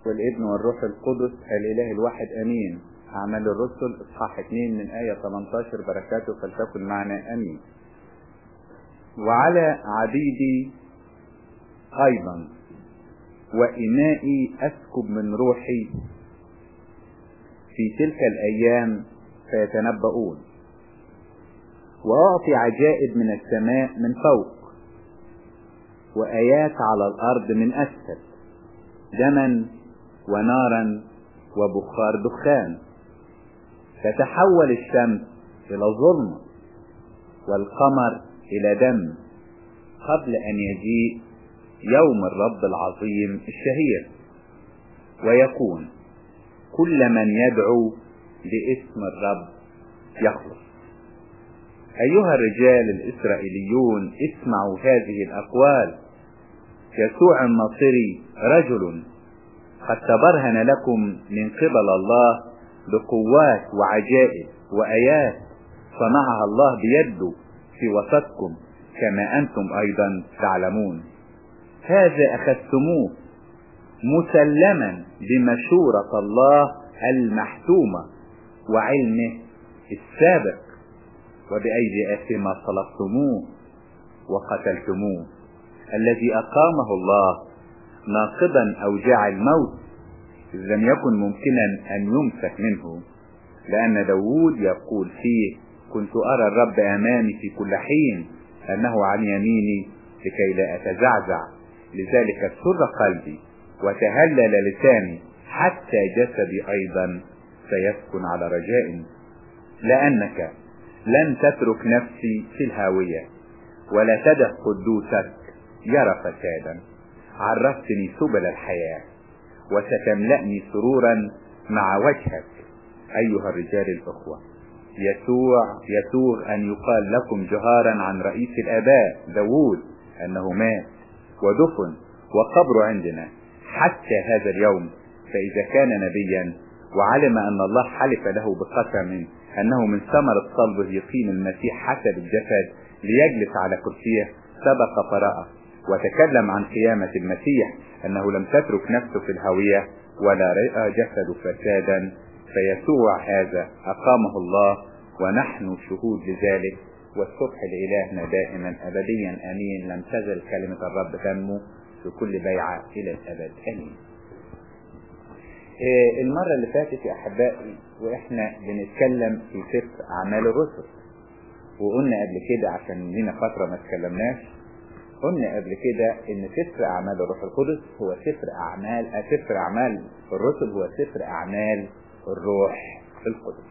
والابن والروح القدس الإله الواحد أمين. أعمال الرسل إصحاح 2 من آية 18. بركاته فلتكن معنا أمين. وعلى عبيدي أيضا وإنائي أسكب من روحي في تلك الأيام فيتنبؤون، وأعطي عجائب من السماء من فوق وآيات على الأرض من أسفل، دما ونارا وبخار دخان، فتحول الشمس إلى ظلمة والقمر إلى دم قبل أن يجيء يوم الرب العظيم الشهير، ويكون كل من يدعو باسم الرب يخلص. أيها الرجال الإسرائيليون اسمعوا هذه الأقوال. يسوع الناصري رجل قد تبرهن لكم من قبل الله بقوات وعجائب وآيات صنعها الله بيده في وسطكم، كما أنتم أيضا تعلمون. هذا أخذتموه مسلما بمشورة الله المحتومة وعلمه السابق، وبأيدي آثمة صلبتموه وقتلتموه، الذي أقامه الله ناقضا أوجاع الموت، إذ لم يكن ممكنا أن يمسك منه. لأن داود يقول فيه: كنت أرى الرب أمامي في كل حين، أنه عن يميني لكي لا أتزعزع. لذلك سر قلبي وتهلل لساني، حتى جسدي أيضا سيسكن على رجاء. لأنك لن تترك نفسي في الهاوية، ولا تدع قدوسك يرى فسادا. عرفتني سبل الحياة، وستملأني سرورا مع وجهك. أيها الرجال الأخوة، يسوغ أن يقال لكم جهارا عن رئيس الآباء داود أنه مات ودفن وقبره عندنا حتى هذا اليوم. فإذا كان نبيا وعلم أن الله حلف له بقسم أنه من ثمرة صلبه يقيم المسيح حسب الجسد ليجلس على كرسيه، سبق فرأى وتكلم عن قيامة المسيح أنه لم تترك نفسه في الهوية ولا رأى جسد فسادا. فيسوع هذا أقامه الله، ونحن شهود لذلك. والصبح لإلهنا دائما أبديا أمين. لم تزل كلمة الرب تنمو في كل بيعة إلى الأبد أمين. المرة اللي فاتت يا أحبائي وإحنا بنتكلم في سفر أعمال الرسل، وقلنا قبل كده عشان لنا فترة ما تكلمناش، قلنا قبل كده إن سفر أعمال الروح القدس هو سفر أعمال الرسل هو سفر أعمال الروح القدس.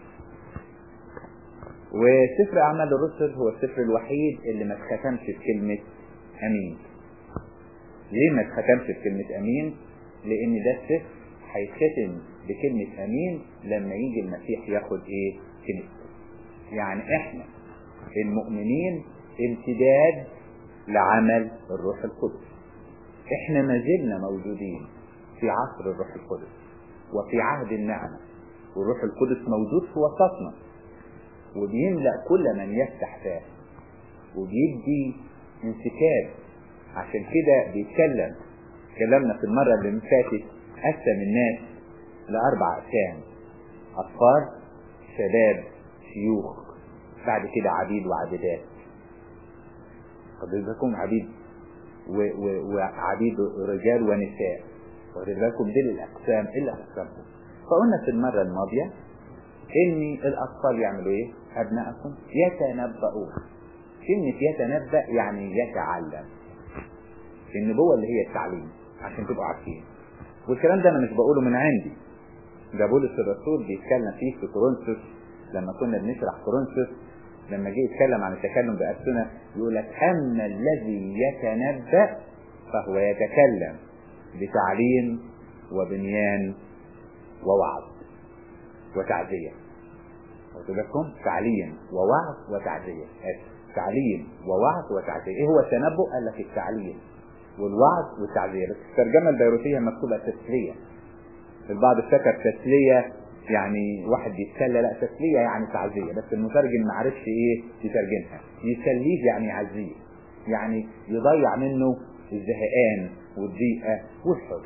وسفر أعمال الرسل هو السفر الوحيد اللي ما اتختمش بكلمة أمين. ليه ما اتختمش بكلمة أمين؟ لأن ده السفر هيتختم بكلمة أمين لما يجي المسيح ياخد كنيسته. يعني احنا المؤمنين امتداد لعمل الروح القدس. احنا ما زلنا موجودين في عصر الروح القدس وفي عهد النعمة، والروح القدس موجود في وسطنا وبيملأ كل من يفتح فاه وبيدي انسكاب. عشان كده اتكلمنا في المرة اللي فاتت قسم الناس ل4 أقسام: أطفال، شباب، شيوخ، بعد كده عبيد وعبيدات. قد لكم عبيد وعبيد رجال ونساء، وقد لكم دي الأقسام إلا أقسامهم. فقلنا في المرة الماضية إن الأطفال يعملوا إيه؟ أبنائكم يتنبؤون. كلمة يتنبأ يعني يتعلم. النبوة اللي هي التعليم، عشان تبقوا عارفين. والكلام ده أنا مش بقوله من عندي، ده بولس الرسول بيتكلم فيه في كورنثوس. لما كنا بنشرح كورنثوس، لما جه يتكلم عن التكلم بألسنة يقول لك: أما الذي يتنبأ فهو يتكلم بتعليم وبنيان ووعظ وتعزية. قلت لكم تعليم ووعظ وتعزية. تعليم ووعظ وتعزية. ايه هو التنبؤ؟ قال لك التعليم والوعظ والتعزية. بس الترجمة البيروتية مكتوبة تسلية. البعض افتكر تسلية يعني واحد بيتسلى، لا، تسلية يعني تعزية، بس المترجم ما عرفش يترجمها. يسليه يعني يعزيه، يعني يضيع منه الزهقان والضيقة والحزن.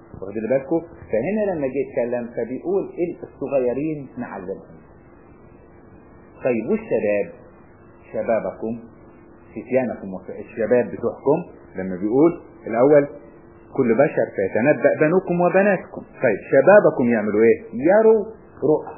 واخدين بالكم؟ فهنا لما جه يتكلم فبيقول الصغيرين نعلمهم. طيب والشباب؟ شبابكم فتيانكم، الشباب بتوعكم لما بيقول الاول كل بشر فيتنبأ بنوكم وبناتكم. طيب شبابكم يعملوا ايه؟ يروا رؤى.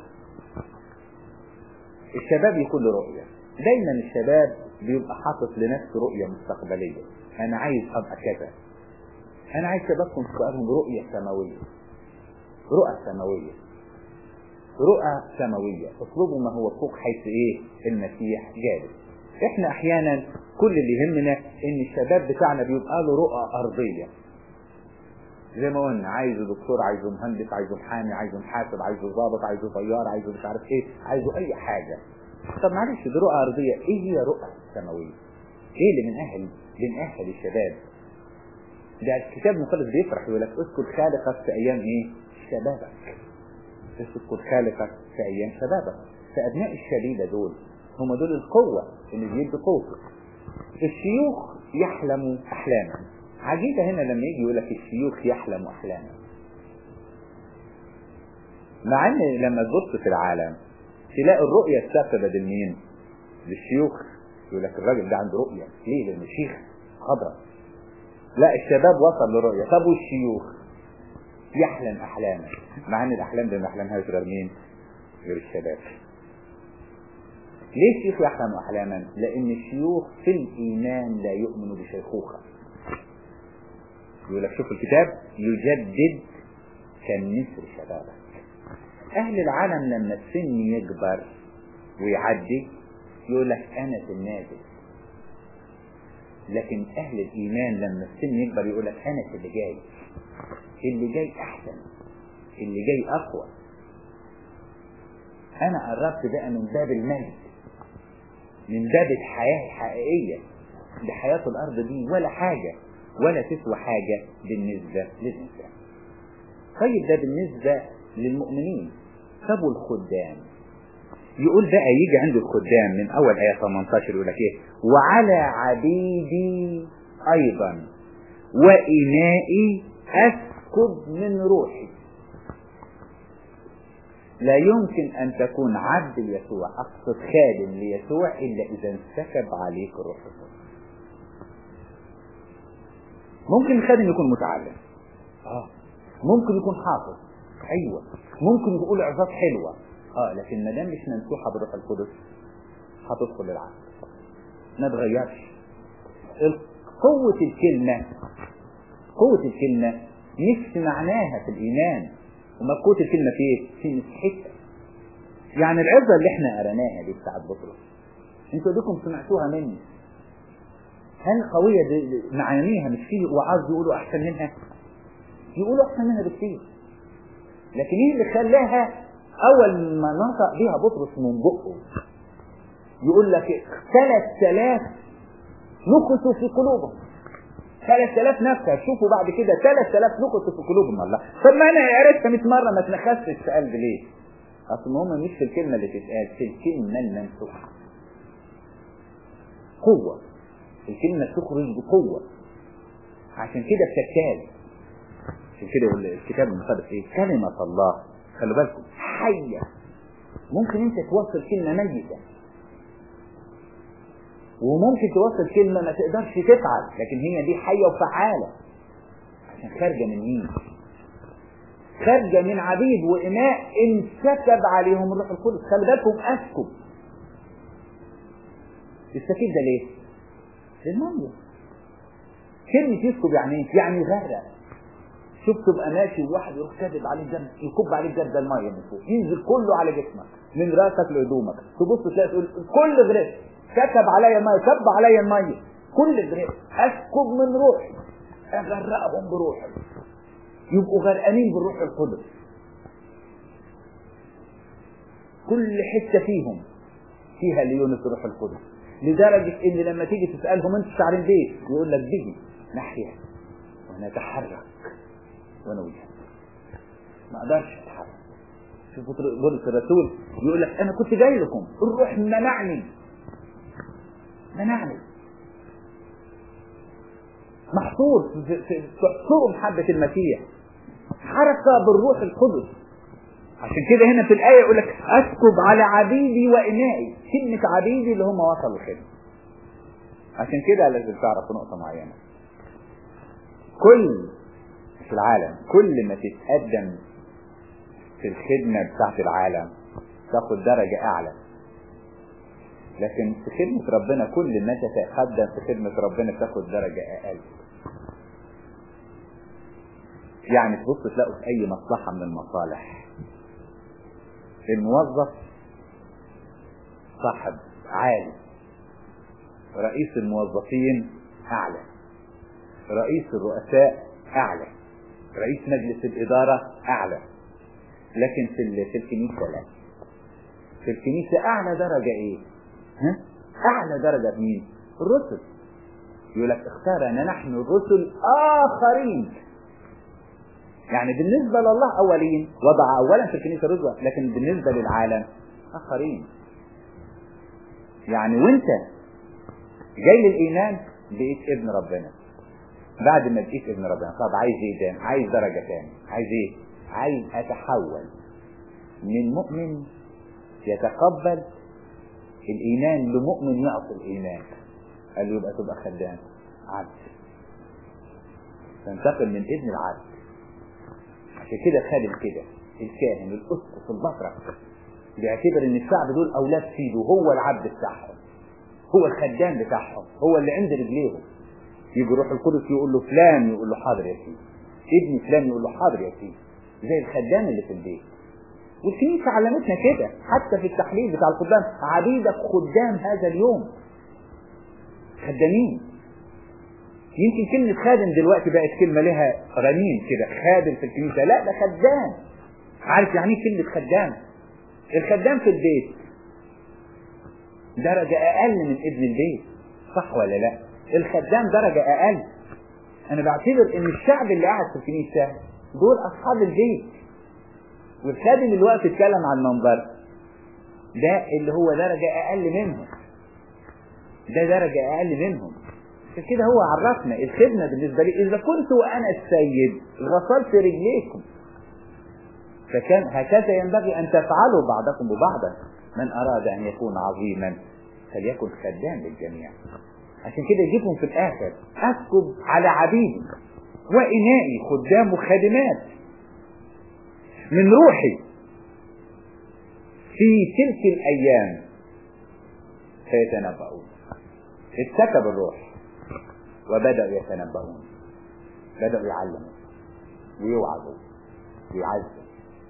الشباب يكون له رؤية. دايما الشباب بيبقى حاطط لنفسه رؤية مستقبلية. انا عايز ابقى كذا. انا عايز شبابكم تبقى رؤية سماوية. رؤى سماوية. رؤى سماوية. اطلبوا ما هو فوق حيث ايه؟ المسيح جالس. احنا احيانا كل اللي يهمنا ان الشباب بتاعنا بيبقى له رؤى ارضية. زي ما قلنا عايزه دكتور، عايزه مهندس، عايزه محامي، عايزه محاسب، عايزه ضابط، عايزه طيار، عايزه مش عارف ايه، عايزه اي حاجة. طب معلش دي رؤى ارضية. ايه هي رؤى سماوية؟ ايه اللي بنأهل الشباب؟ ده الكتاب المقدس بيفرح يقول لك اذكر خالقك في ايام ايه؟ شبابك. اذكر خالقك في ايام شبابك. فابناء الشبيبة دول هم دول القوة اللي بيدوا قوته. الشيوخ يحلموا احلاما. عجيبة هنا لما يجي يقول لك الشيوخ يحلموا احلاما، مع ان لما تبص في العالم تلاقي الرؤية الثابتة بدل مين؟ للشيوخ. يقول لك الراجل ده عنده رؤية. ليه؟ لانه شيخ خضرة. لا، الشباب وصل لرؤية. طب والشيوخ يحلم احلاما، مع ان الاحلام دي ما يحلمهاش غير مين؟ غير الشباب. ليه الشيوخ يحلم احلاما؟ لان الشيوخ في الايمان لا يؤمنوا بشيخوخة. يقول لك شوف الكتاب يجدد كالنسر شبابك. اهل العالم لما السن يكبر ويعدي يقول لك انا في النازل، لكن اهل الايمان لما السن يكبر يقول لك انا في اللي جاي. اللي جاي احسن، اللي جاي اقوى. انا قربت بقى من باب المجد، من باب الحياة الحقيقية. دي حياة الارض دي ولا حاجة، ولا تسوى حاجة بالنسبة للإنسان. طيب ده بالنسبة للمؤمنين. طب والخدام؟ يقول بقى يجي عند الخدام من أول آية 18 يقول لك إيه؟ وعلى عبيدي أيضا وإنائي أسكب من روحي. لا يمكن أن تكون عبد يسوع، أقصد خادم ليسوع، إلا إذا انسكب عليك الروح القدس. ممكن الخادم يكون متعلم، ممكن يكون حافظ، ايوه، ممكن يقول عظات حلوه، لكن ما دام مش ممسوحه بالروح القدس هتدخل العقل، ما تغيرش. قوه الكلمه مش معناها في الايمان، وما قوه الكلمه في ايه؟ في مسحتها. يعني العظه اللي احنا قريناها دي بتاعت بطرس، انتوا ديكم سمعتوها مني، هل قوية معانيها؟ مش فيه وعاز يقولوا أحسن منها؟ يقولوا أحسن منها بكثير. لكن ايه اللي خلاها أول ما نطق بيها بطرس من بقه يقول لك 3000 نقصوا في قلوبهم. 3000 نفسها. شوفوا بعد كده 3000 نقصوا في قلوبهم. الله، طب ما أنا عرفت 100 مرة ما تنخسش في قلبي ليه؟ أصل هم مش في الكلمة اللي تتقال، في الكلمة الممسوحة. قوة. الكلمة تخرج بقوة، عشان كده بتكتال. عشان كده يقول الكتاب المقدس ايه؟ كلمة الله، خلوا بالكم، حية. ممكن انت توصل كلمة ميتة، وممكن توصل كلمة ما تقدرش تفعل، لكن هي دي حية وفعالة، عشان خارجة من مين؟ خارجة من عبيد وإماء انسكب عليهم الروح القدس. خلوا بالكم، أسكب. السكيب ده ليه؟ للمية. كلمة يسكب يعني ايه؟ يعني يغرق. شوف تبقى ماشي وواحد يروح كاتب عليه جنب، يكب عليه جنب المية من فوق، ينزل كله على جسمك من راسك لهدومك، تبص تلاقي تقول كل غرق، كتب عليا المية، كب عليا المية، كل غرق. اسكب من روحي، اغرقهم بروحي، يبقوا غرقانين بالروح القدس. كل حتة فيهم فيها ليونس الروح القدس، لدرجة ان لما تيجي تسألهم انتوا شعرين بيه، يقول لك به نحيا ونتحرك ونوجه، ما اقدرش اتحرك. شوف بولس الرسول يقول لك انا كنت جاي لكم، الروح منعني محصور في حصور محبة المسيح، حركة بالروح القدس. عشان كده هنا في الآية يقول لك أسكب على عبيدي وإنائي. كلمة عبيدي اللي هم وصلوا الخدمة. عشان كده لازم تعرفوا نقطة معينة. كل في العالم كل ما تتقدم في الخدمة بتاعت العالم تاخد درجة أعلى، لكن في خدمة ربنا كل ما تتقدم في خدمة ربنا تاخد درجة أقل. يعني تبص تلاقوا في أي مصلحة من المصالح الموظف صاحب عالي، رئيس الموظفين أعلى، رئيس الرؤساء أعلى، رئيس مجلس الإدارة أعلى. لكن في الكنيسة لا. في الكنيسة أعلى درجة إيه؟ أعلى درجة مين؟ الرسل. يقول لك اختارنا نحن الرسل آخرين. يعني بالنسبة لله أولين، وضع أولا في الكنيسة رسل، لكن بالنسبة للعالم آخرين. يعني وانت جاي للإيمان بقيت ابن ربنا. بعد ما بقيت ابن ربنا طب عايز ايه تاني؟ عايز درجة تاني. عايز ايه؟ عايز اتحول من مؤمن يتقبل الإيمان لمؤمن يعطي الإيمان. قال له يبقى تبقى خدام عبد، تنتقل من ابن العبد. عشان كده خادم كده الكاهن الأسقف البطرك بيعتبر ان الشعب دول اولاد سيده، هو العبد بتاعهم، هو الخدام بتاعهم، هو اللي عند رجليهم. يجي روح القدس يقول له فلان، يقول له حاضر يا سيدي. ابن فلان يقول له حاضر يا سيدي، زي الخدام اللي في البيت. والكنيسة علمتنا كده حتى في التحليل بتاع الخدام، عبيدك خدام هذا اليوم، خدامين. يمكن كلمة خادم دلوقتي بقت كلمة لها غنيم كده، خادم في الكنيسة، لا ده خدام. عارف يعني ايه كلمة خدام؟ الخدام في البيت درجة أقل من ابن البيت، صح ولا لا؟ الخدام درجة أقل. أنا بعتبر إن الشعب اللي قاعد في الكنيسة دول أصحاب البيت، والخادم اللي واقف يتكلم عن المنبر ده اللي هو درجة أقل منهم، ده درجة أقل منهم. عشان كده هو عرفنا الخدمة بالنسبة لي إذا كنت وأنا السيد غسلت رجليكم، فكان هكذا ينبغي أن تفعلوا بعضكم ببعضا. من أراد أن يكون عظيما فليكن خدام للجميع. عشان كده يجيبهم في الآخر أسكب على عبيدي وإنائي، خدام وخادمات من روحي في تلك الأيام فيتنبؤون. اتسكب الروح وبدأوا يتنبؤون، بدأوا يعلموا ويوعظوا ويعزوا،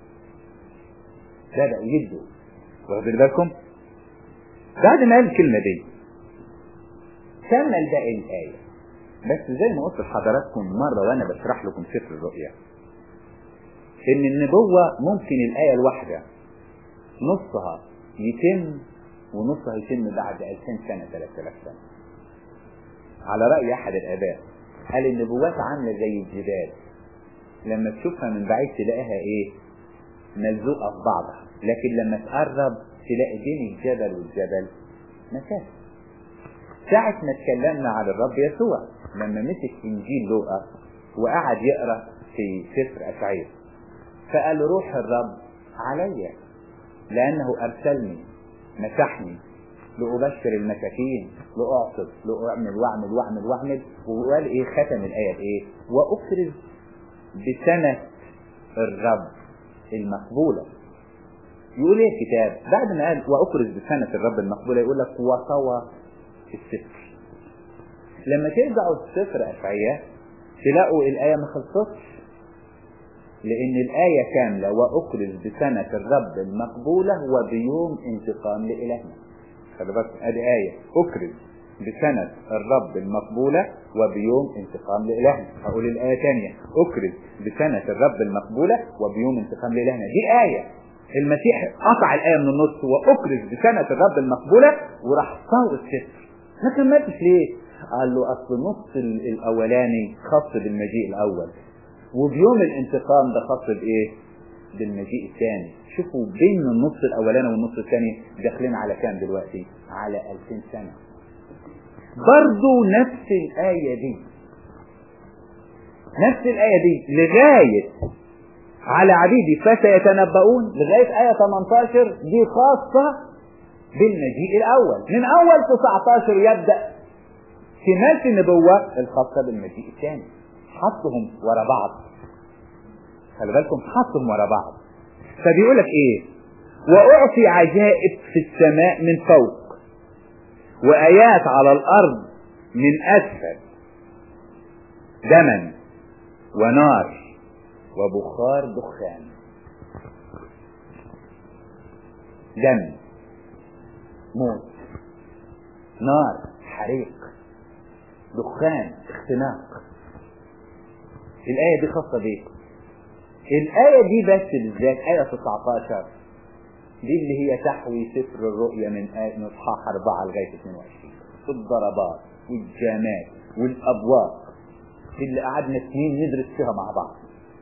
بدأوا يدوا. واخدين بالكم؟ بعد ما قال الكلمة دي كمل باقي الآية. بس زي ما قلت لحضراتكم مرة وأنا بشرح لكم سفر الرؤيا، إن النبوة ممكن الآية الواحدة نصها يتم ونصها يتم بعد 2000 سنة 3000 سنة. على رأي أحد الآباء قال النبوات عاملة زي الجبال، لما تشوفها من بعيد تلاقيها إيه؟ ملزوقة في بعضها، لكن لما تقرب تلاقي بين الجبل والجبل مسافة. ساعة ما اتكلمنا على الرب يسوع لما مسك إنجيل لوقا وقعد يقرأ في سفر أشعياء، فقال روح الرب علي لأنه أرسلني مسحني لأبشر المساكين، لأعطب، لأعمل وأعمل وأعمل وأعمل. وقال إيه؟ ختم الآية بإيه؟ وأكرز بسنة الرب المقبولة. يقول إيه الكتاب بعد ما قال وأكرز بسنة الرب المقبولة؟ يقول لك وطوى السفر. لما ترجعوا السفر أشعياء تلاقوا الآية ما خلصتش، لأن الآية كاملة وأكرز بسنة الرب المقبولة وبيوم انتقام لإلهنا. خلي بالك ادي آية أكرز بسنة الرب المقبولة وبيوم انتقام لإلهنا. هقول الآية تانية أكرز بسنة الرب المقبولة وبيوم انتقام لإلهنا. دي آية المسيح قطع الآية من النص وأكرز بسنة الرب المقبولة وراح صاوي السفر. ما كملتش ليه؟ قال له أصل النص الأولاني خاص بالمجيء الأول، وبيوم الانتقام ده خاص بإيه؟ بالمجيء الثاني. شوفوا بين النص الأولاني والنص الثاني داخلين على كام دلوقتي؟ على 2000 سنة. برضو نفس الآية دي لغاية على عبيدي فسيتنبؤون لغاية آية 18 دي خاصة بالمجيء الأول. من أول 19 يبدأ كمالة النبوة الخاصة بالمجيء الثاني. حطهم ورا بعض، خلي بالكم حطهم ورا بعض. فبيقولك ايه؟ وأعطي عجائب في السماء من فوق وآيات على الأرض من أسفل، دما ونار وبخار دخان. دم، موت، نار، حريق، دخان، اختناق. الآية دي خاصة بيه. الآية دي بس بالذات آية 19 دي اللي هي تحوي سفر الرؤيا من اصحاح 4 لغاية 22. الضربات والجامات والأبواق اللي قعدنا سنين ندرس فيها مع بعض.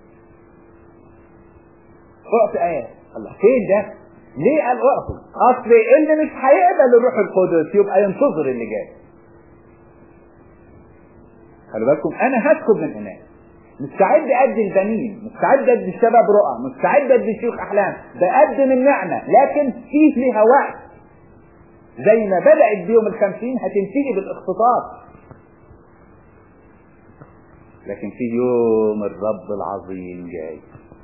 اعطي آية. الله فين ده؟ ليه قال اعطي؟ اصل اللي مش هيقبل الروح القدس يبقى ينتظر اللي جاي. خلوا بالكم انا هسكب من هناك، مستعد ادي البنين، مستعد ادي الشباب رؤى، مستعد ادي الشيوخ احلام، بقدم النعمة، لكن فيه ليها وقت. زي ما بدأت بيوم 50 هتنتهي بالاختطاف. لكن في يوم الرب العظيم جاي.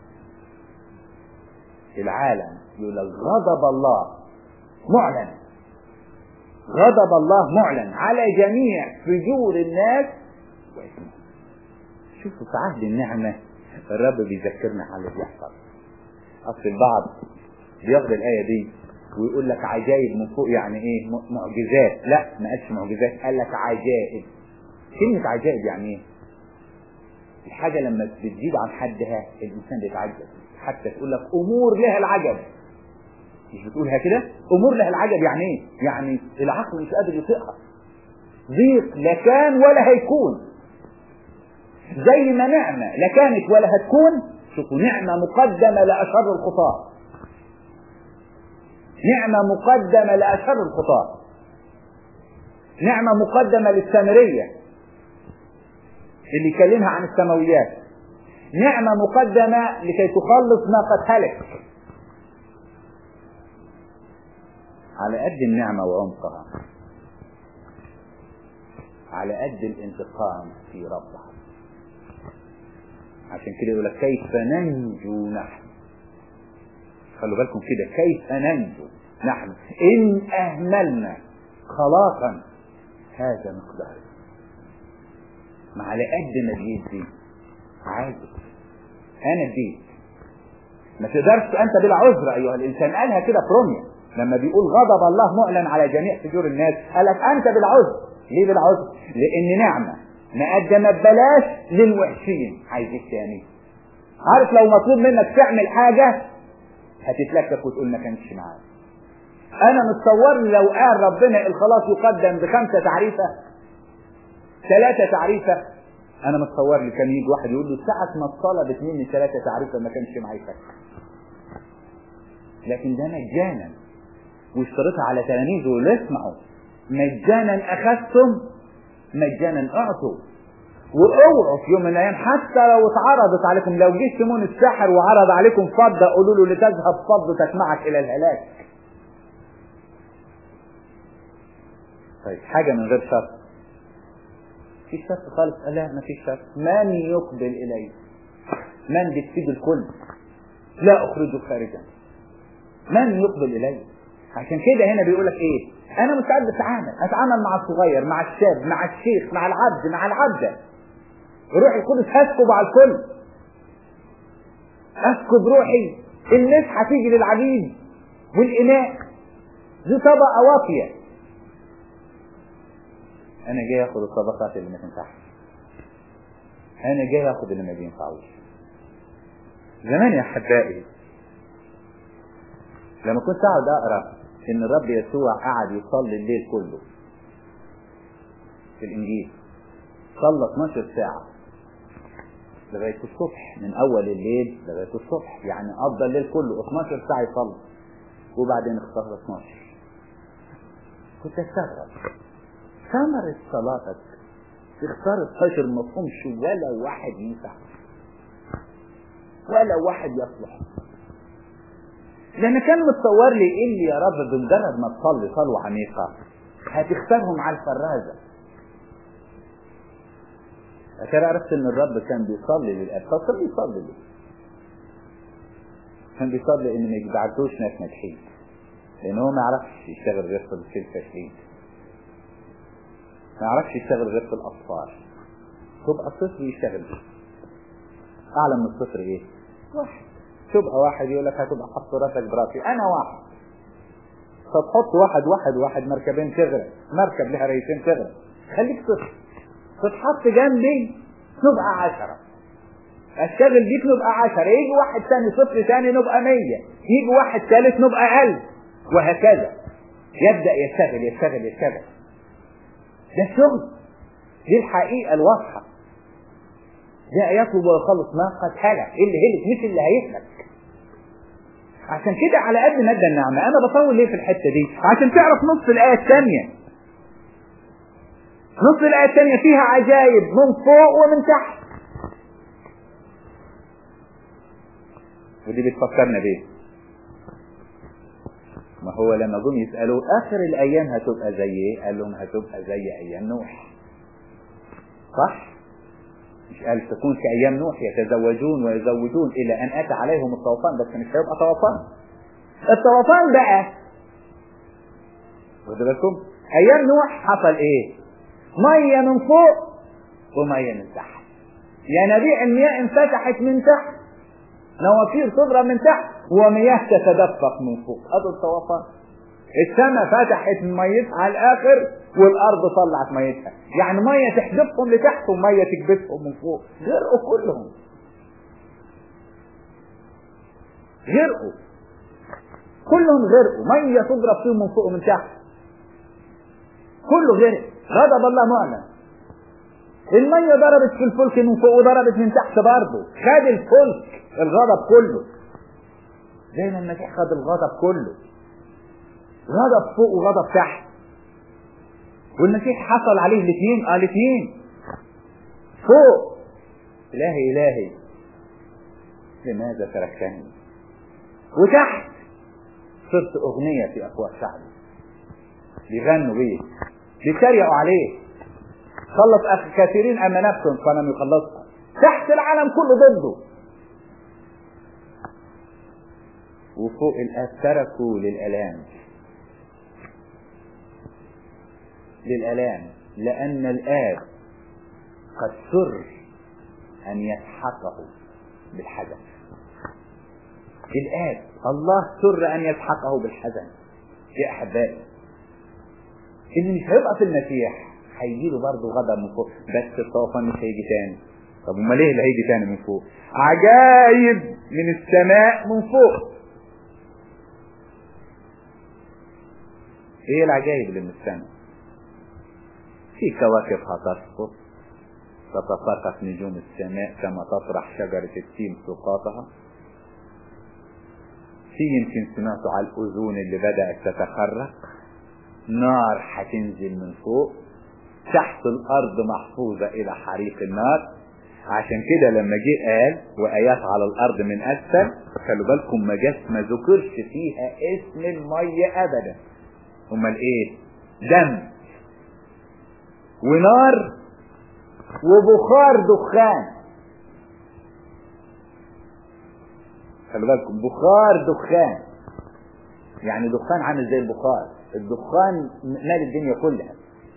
العالم يقول غضب الله معلن، غضب الله معلن على جميع فجور الناس واسمه. شوفوا في عهد النعمة الرب بيذكرنا على اللي بيحصل. اصل البعض بياخد الآية دي ويقول لك عجائب من فوق، يعني ايه؟ معجزات. لا، ما قالش معجزات، قال لك عجائب. كلمة عجائب يعني ايه؟ الحاجة لما بتزيد عن حدها الانسان بيتعجب. حتى تقول لك امور لها العجب، مش بتقولها كده؟ امور لها العجب يعني ايه؟ يعني العقل مش قادر يطيقها. ضيق لا كان ولا هيكون. زي ما نعمة لا كانت ولا هتكون. شوفوا، نعمة مقدمة لأشر الخطاة، نعمة مقدمة لأشر الخطاة، نعمة مقدمة للسامرية اللي كلمها عن السماويات، نعمة مقدمة لكي تخلص ما قد هلك. على قد النعمة وعمقها، على قد الانتقام في ربها. عشان كده يقول لك كيف ننجو نحن. خلوا بالكم كده، كيف ننجو نحن إن أهملنا خلاصا هذا مقدار. ما على قد ما جيت دي عايز أنا جيت. ما تقدرش أنت بلا عذر أيها الإنسان. قالها كده في روميا لما بيقول غضب الله معلن على جميع فجور الناس، قالك أنت بلا عذر. ليه بلا عذر؟ لأن نعمة مقدمة ببلاش للوحشين. عايزك تاني. عارف لو مطلوب منك تعمل حاجة هتتلكك وتقول ما كانش معايا. انا متصور لو قال ربنا الخلاص يقدم ب5 تعريفة 3 تعريفة، انا متصور لي كان يجي واحد يقول له ساعة ما طلبت مني 3 تعريفة ما كانش معايا فك. لكن ده مجانا، واشترطها على تلاميذه اللي اسمعوا مجانا اخذتم مجانا اعطوا. واوعوا في يوم من الايام حتى لو اتعرضت عليكم، لو جه سيمون الساحر وعرض عليكم فضة قولوا له لتذهب فضتك معك الى الهلاك. طيب حاجة من غير شرط. في شرط خالص؟ لا ما فيش شرط. من يقبل الي من بتفيد الكل لا اخرجه خارجا. من يقبل الي. عشان كده هنا بيقولك ايه؟ انا مستعد اتعامل مع الصغير، مع الشاب، مع الشيخ، مع العبد، مع العبدة. روح القدس هسكب على الكل. اسكب روحي. الناس هتيجي للعبيد والإناء دي طبقة واطية. انا جاي اخد الطبقات اللي ما تنفعش، انا جاي اخد اللي ما بينفعوش. زمان يا احبائي لما كنت اقعد اقرا ان الرب يسوع قعد يصلي الليل كله في الانجيل، صلى 12 ساعة لغاية الصبح، من اول الليل لغاية الصبح، يعني قضى الليل كله 12 ساعة يصلي وبعدين اختار 12. كنت استغرب ثمرة صلاتك تختار 12 ما فهمش ولا واحد ينفع. ولا واحد يصلح. لأن كان متصور لي إيه اللي يا رب بمجرد ما تصلي صلوة عميقة هتختارهم على الفرازة. عشان عرفت إن الرب كان بيصلي للآب. فكان بيصلي ليه؟ كان بيصلي إن ما يجعلتوش ناس ناجحين، لأن هو ما يعرفش يشتغل غير في الفاشلين، ما يعرفش يشتغل غير في الأصفار. تبقى صفر يشتغل بيه. أعلى من الصفر إيه؟ واحد. تبقى واحد يقول لك هتبقى حط راسك براسي، أنا واحد. فتحط واحد مركبين تغرق، مركب لها رئيسين تغرق. خليك صفر. تتحط جنبي نبقى 10. اشتغل بيك نبقى 10. يجي واحد ثاني صفر ثاني نبقى 100. يجي واحد ثالث نبقى 1000. وهكذا يبدأ يشتغل. ده الشغل، دي الحقيقة الواضحة. ده يطلب ويخلص ما قد هلك، اللي هلك مش اللي هيهلك. عشان كده على قد ما ادى النعمة. انا بطول ليه في الحتة دي؟ عشان تعرف نص الآية الثانية. نص الآية الثانية فيها عجائب من فوق ومن تحت. ودي بتفكرنا بيه. ما هو لما جم يسألوا آخر الأيام هتبقى زي ايه؟ قال لهم هتبقى زي أيام نوح. صح؟ مش قال تكون كأيام نوح يتزوجون ويزوجون إلى أن أتى عليهم الطوفان، بس مش هيبقى طوفان. الطوفان بقى واخدوا بالكم؟ أيام نوح حصل إيه؟ مية من فوق ومية من تحت. ينابيع المياه انفتحت من تحت، نوافير تضرب من تحت، ومياه تتدفق من فوق. هذا الطوفان. السماء فتحت ميتها على الآخر والأرض طلعت ميتها. يعني مية تحدفهم لتحت ومية تكبسهم من فوق. غرقوا كلهم. كلهم غرقوا. مية تضرب فيهم من فوق ومن تحت. كله غرق. غضب الله معلن. المية ضربت في الفلك من فوق وضربت من تحت برضه. خد الفلك الغضب كله. زي ما المسيح خد الغضب كله. غضب فوق وغضب تحت. والمسيح حصل عليه الاثنين. فوق إلهي لماذا تركتني؟ وتحت صرت أغنية في أفواه شعبي. بيغنوا بيه، بيتريقوا عليه. خلص كثيرين أما نفسهم فلم يخلصهم. تحت العالم كله ضده. وفوق الآب تركوا للآلام. لأن الآب قد سر أن يسحقه بالحزن. الآب الله سر أن يسحقه بالحزن. يا أحبائي، اللي مش هيبقى في المسيح هيجيله برضه غضب من فوق، بس الطوفان مش هيجي تاني. طب امال ايه اللي هيجي تاني من فوق؟ عجائب من السماء من فوق. ايه العجائب اللي من السماء؟ في كواكب هتسقط، تتساقط نجوم السماء كما تطرح شجرة التين سقاطها. في يمكن سمعتوا على الأذون اللي بدأت تتخرق. نار هتنزل من فوق، تحت الأرض محفوظة إلى حريق النار. عشان كده لما جه قال وآيات على الأرض من أسفل، خلوا بالكم ما ذكرش فيها اسم المية أبدا. امال ايه؟ دم ونار وبخار دخان. خلوا بالكم، بخار دخان، يعني دخان عامل زي البخار. الدخان مال الدنيا كلها.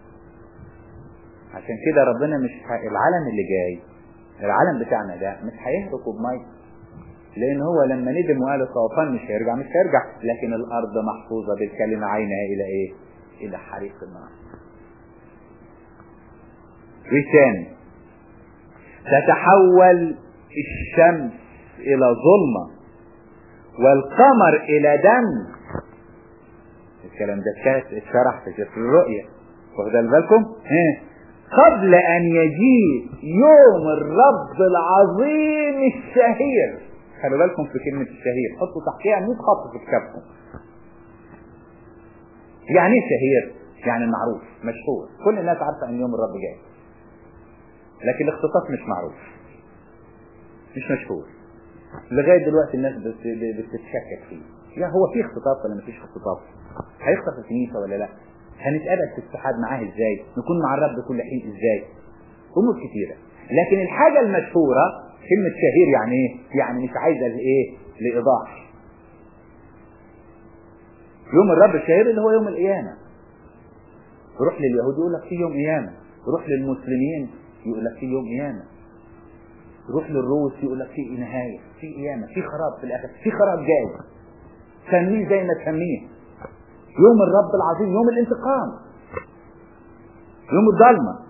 عشان كده ربنا مش العالم اللي جاي، العالم بتاعنا ده مش هيهرقوا بميه، لان هو لما ندم وقال الطوفان مش هيرجع، لكن الارض محفوظة بالكلمة عينها الى ايه؟ الى حريق النار. وثاني تتحول الشمس الى ظلمة والقمر الى دم. الكلام ده اتشرح في سفر الرؤيا، واخدين بالكم؟ قبل ان يجيء يوم الرب العظيم الشهير. خلوا بالكم في كلمة الشهير، حطوا تحتها 100 خط في كتابكم. يعني ايه شهير؟ يعني معروف، مشهور، كل الناس عارفة ان يوم الرب جاي، لكن الاختصاص مش معروف، مش مشهور. لغاية دلوقتي الناس بتتشكك فيه. يا هو في اختطاف ولا مفيش اختطاف؟ هيخطف الكنيسة ولا لا؟ هنتقابل في اتحاد معاه ازاي؟ نكون مع الرب كل حين ازاي؟ امور كتيرة. لكن الحاجة المشهورة كلمة شهير يعني ايه؟ يعني مش عايزة الايه؟ لإيضاح. يوم الرب الشهير اللي هو يوم القيامة. روح لليهود يقول لك في يوم قيامة، روح للمسلمين يقول لك في يوم قيامة، روح للروس يقول لك في نهاية، في قيامة، في خراب في الآخر، في خراب جاي. سميه زي ما تسميه. يوم الرب العظيم، يوم الانتقام، يوم الظلمة.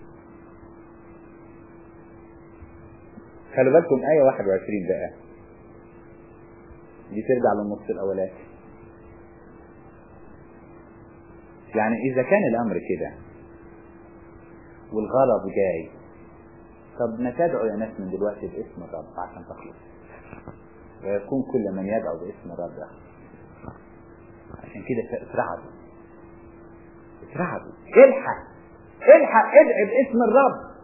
خلوا بالكم آية 21 بقى دي ترجع للنص الأولاني. يعني إذا كان الأمر كده والغرض جاي، طب ما تدعوا يا ناس من دلوقتي باسم الرب عشان تخلص، ويكون كل من يدعو باسم الرب يخلص. عشان كده اترعبوا، الحق ادعي باسم الرب.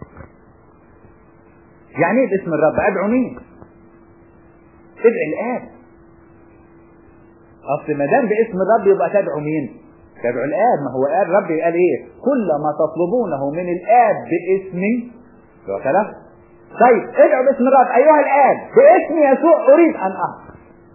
يعني ايه باسم الرب؟ ادعو مين؟ ادعي الآب. اصل ما دام باسم الرب يبقى تدعو مين؟ تدعو الآب. ما هو قال ربي قال ايه؟ كل ما تطلبونه من الآب باسمي هو كلام. طيب ادعوا باسم الرب. ايها الآب باسم يسوع اريد ان اخلص.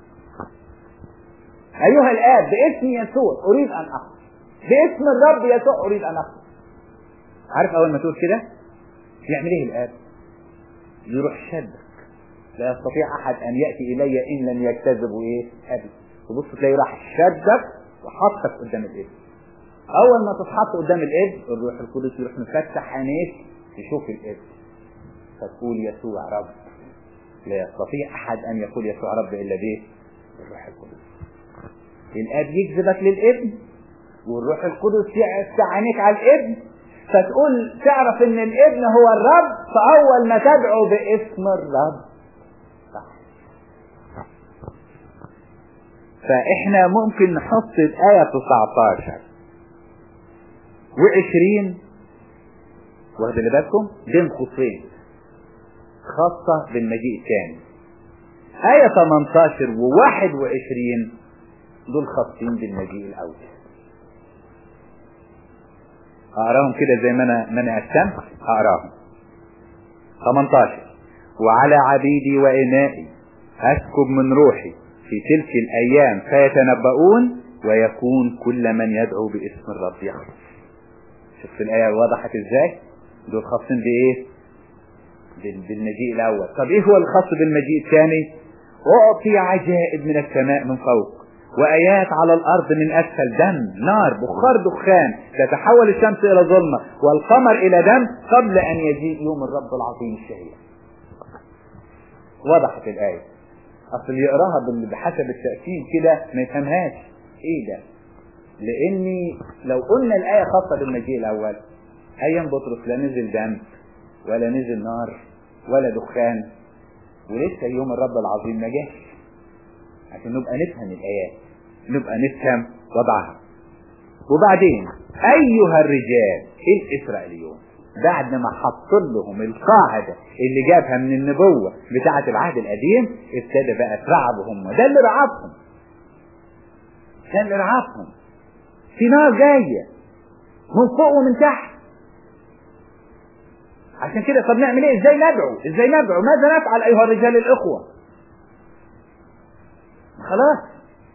ايها الآب باسم يسوع اريد ان اخلص. باسم الرب يسوع اريد ان اخلص. عارف اول ما تقول كده يعمل ايه الآب؟ يروح شدك. لا يستطيع احد ان ياتي الي ان لم يجتذبوا ايه؟ ابي. تبص تلاقي راح شدك وحطك قدام الابن. اول ما تتحط قدام الابن الروح القدس يروح مفتح عينيك تشوف الابن، فتقول يسوع رب. لا يستطيع احد ان يقول يسوع رب الا به الروح القدس. الاب يجذبك للابن والروح القدس يفتح عينيك على الابن، فتقول تعرف ان الابن هو الرب، فاول ما تدعو باسم الرب. فاحنا ممكن نحط الآية 19 و20 واخدين بالكم بين قوسين خاصة بالمجيء الثاني. آية 18 و21 دول خاصين بالمجيء الأول. أقراهم كده زي ما أنا أسمت. أقراهم. 18 وعلى عبيدي وإمائي أسكب من روحي في تلك الأيام فيتنبؤون ويكون كل من يدعو باسم الرب يخلص. شوف الآية وضحت إزاي؟ دول خاصين بإيه؟ بالمجيء الأول. طب إيه هو الخاص بالمجيء الثاني؟ أعطي عجائب من السماء من فوق وآيات على الأرض من أسفل، دم، نار، بخار، دخان، تتحول الشمس إلى ظلمة والقمر إلى دم قبل أن يجيء يوم الرب العظيم الشهير. وضحت الآية. أصل يقراها بحسب التأكيد كده ما يفهمهاش إيه ده، لأني لو قلنا الآية خاصة بالمجيء الأول، أيام بطرس لا نزل دم ولا نزل نار ولا دخان، ولسه يوم الرب العظيم ما جاش. عشان نبقى نفهم الآيات، نبقى نفهم وضعها. وبعدين أيها الرجال الإسرائيليون، بعد ما حط لهم القاعدة اللي جابها من النبوة بتاعة العهد القديم، ابتدى بقى ترعبهم. ده اللي رعبهم، ده اللي رعبهم. في نار جاية من فوق ومن تحت. عشان كده طب نعمل ايه؟ ازاي ندعو؟ ماذا نفعل ايها الرجال الاخوة؟ خلاص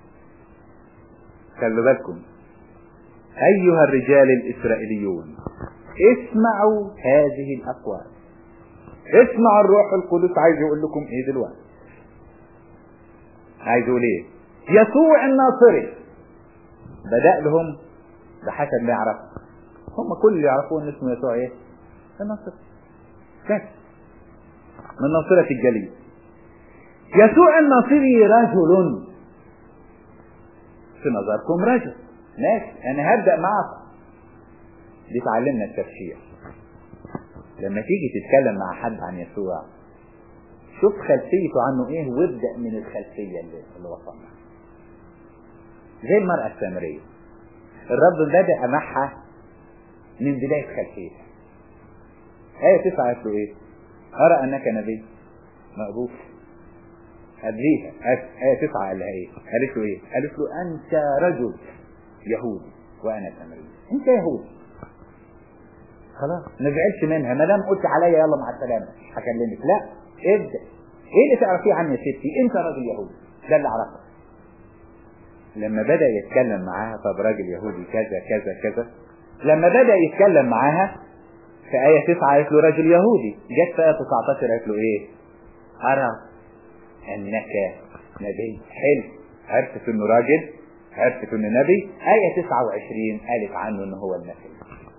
خلوا بالكم. ايها الرجال الاسرائيليون اسمعوا هذه الاقوال. اسمع الروح القدس عايز يقول لكم ايه دلوقتي؟ عايز يقول ايه؟ يسوع الناصري بدأ لهم بحسب ما يعرفوا هم. كل اللي يعرفوه ان اسمه يسوع ايه؟ الناصري بس، من ناصرة الجليل. يسوع الناصري رجل في نظركم رجل، ماشي، انا هبدأ معكم. دي تعلمنا التبشير. لما تيجي تتكلم مع حد عن يسوع شوف خلفيته عنه ايه وابدأ من الخلفية اللي وصلنا. زي المرأة السامرية، الرب بدأ معها من بداية خلفيتها. آية 9 قالت له ايه؟ أرى أنك نبي مقبول. قبليها آية 9 قال لها ايه؟ قالت له ايه؟ قالت له انت رجل يهودي وانا سامري، انت يهودي خلاص ما زعلش منها، ما دام قلت عليا يلا مع السلامه هكلمك. لا ابدا، ايه اللي تعرفيه عني يا ستي؟ انت راجل يهودي، ده اللي عرفه. لما بدا يتكلم معاها طب راجل يهودي كذا كذا كذا، لما بدا يتكلم معاها في آية 9 قالت له رجل يهودي، جت في آية 19 قالت له ايه؟ ارى انك نبي. حلو، عرفت انه راجل، عرفت انه نبي. آية 29 قالت عنه انه هو المسيح،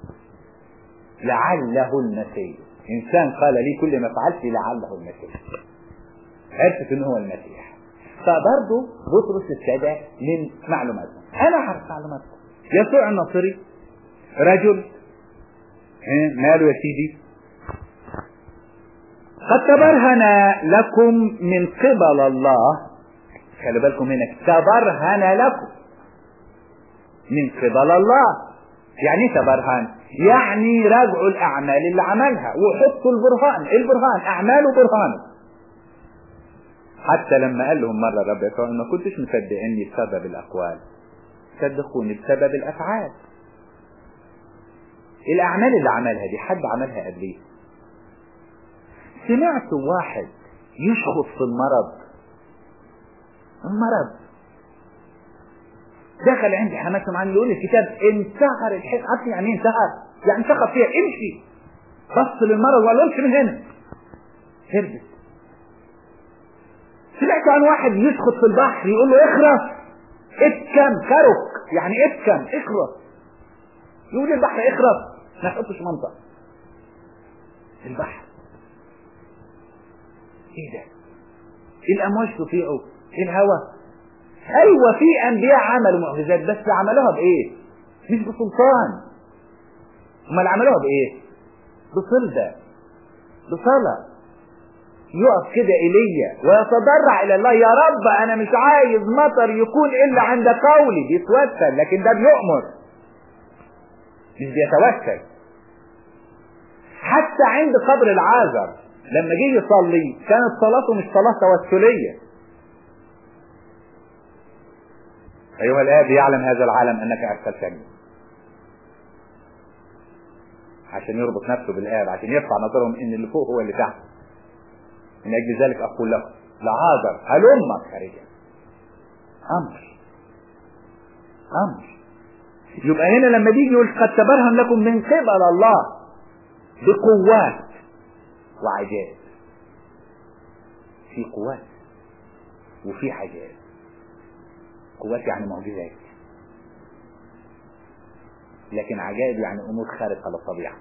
لعله المسيح، انسان قال لي كل ما فعلت لعله المسيح، عرفت انه هو المسيح. فبرضه بطرس ابتدى من معلوماتهم، انا عارف معلوماتهم. يسوع الناصري رجل ماله يا سيدي؟ قد تبرهن لكم من قبل الله، خلي بالكم هنا، تبرهن لكم من قبل الله. يعني ايه تبرهن؟ يعني راجعوا الاعمال اللي عملها وحطوا البرهان اعماله برهانه. حتى لما قال لهم مرة الرب يسوع ما كنتش مصدقني بسبب الاقوال، صدقوني بسبب الافعال. الاعمال اللي عملها دي حد عملها قبليه؟ سمعت واحد يشخص في المرض دخل عندي حماس معاه يقول الكتاب انتحر الحق. عارف يعني ايه انتحر؟ يعني سقط فيها، امشي. بص للمرض وقال له امشي من هنا، هربت. سمعت عن واحد يسقط في البحر يقول له اخرس، اتكم كرك، يعني اتكم اخرس، يقول للبحر اخرس ما تحطش منطق. البحر ايه ده؟ الامواج تطيعه، الهواء. ايوه في انبياء عملوا معجزات، بس عملوها بايه؟ مش بسلطان. امال عملوها بايه؟ بصلبة، بصلاة. يقف كده ايليا ويتضرع الى الله، يا رب انا مش عايز مطر يكون الا عند قولي. بيتوسل، لكن ده بيؤمر مش بيتوسل. حتى عند قبر العازر لما جه يصلي كانت صلاته مش صلاة توسلية. ايها الاب يعلم هذا العالم انك ارسلتني، عشان يربط نفسه بالاب، عشان يرفع نظرهم ان اللي فوق هو اللي تحت. من اجل ذلك اقول لكم لعازر هلم خارجا. امر. يبقى هنا لما بيجي يقول قد تبرهن لكم من قبل الله بقوات وعجائب. في قوات وفي عجائب. قوات يعني معجزات، لكن عجائب يعني امور خارقة للطبيعة.